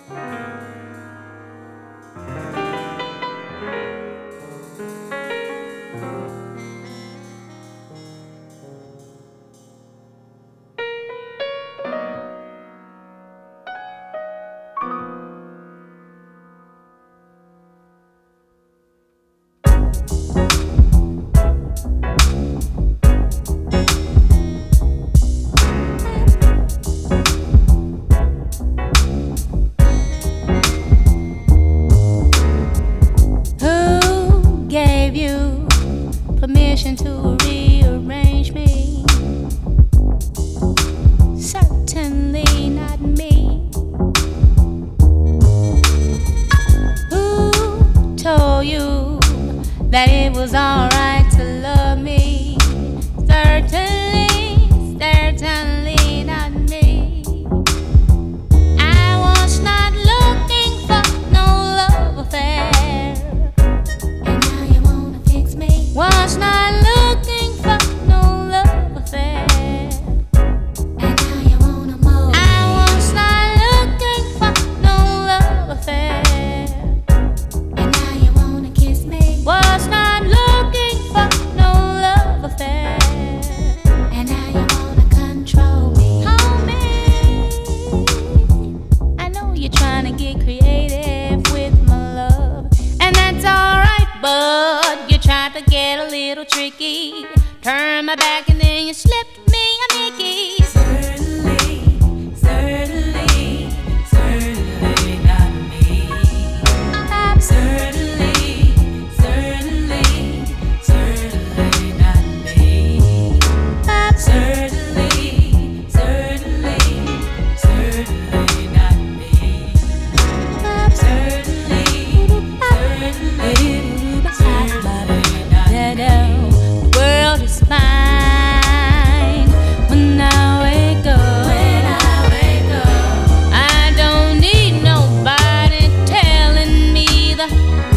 Permission to rearrange me? Certainly not me. Who told you that it was alright to love me? Certainly not me. I was not looking for no love affair, and now you wanna fix me. Was not looking for no love affair, and now you wanna mold me. I was not looking for no love affair, and now you wanna kiss me. Was not looking for no love affair, and now you wanna control me. Hold me. I know you're trying to get creative with my love, and that's alright, but you tried to get a little tricky. Turn my back and then you slipped me a Mickey. Certainly not me. Certainly not me. Certainly not me. The world is fine when I wake up. I don't need nobody telling me the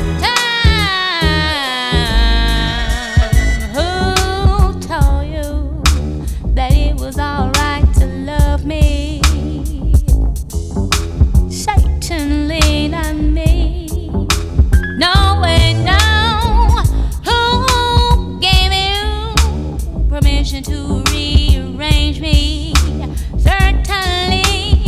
time. Who told you that it was alright to love me? Certainly not me. No way, no. Who gave you permission to rearrange me? Certainly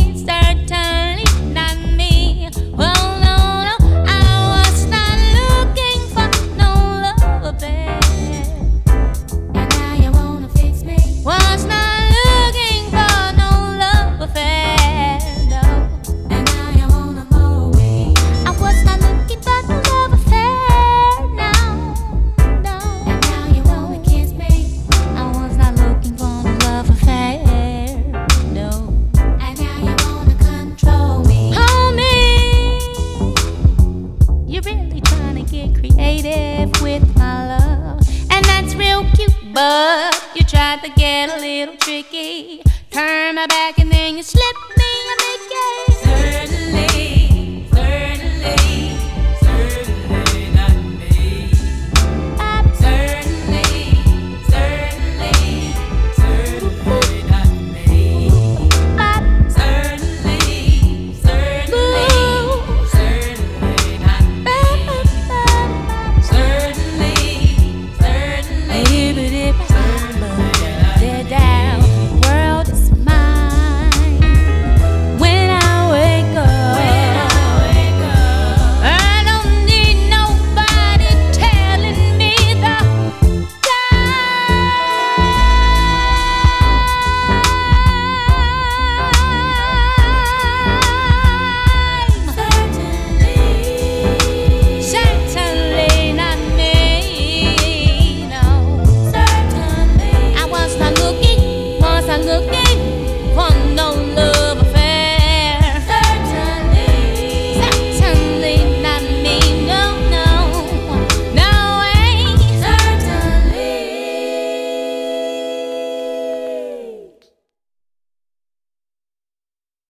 not me. Well, no, I was not looking for no love affair, and now you wanna fix me. Was not looking for no love affair, no, and now you wanna mold me. I was not looking for no love affair, no, and now you wanna kiss me. I was not looking for no love affair, no, and now you wanna control me. Hold me. You're really trying to get creative with my love, and that's real cute, but you tried to get a little tricky. Turn my back and then you slip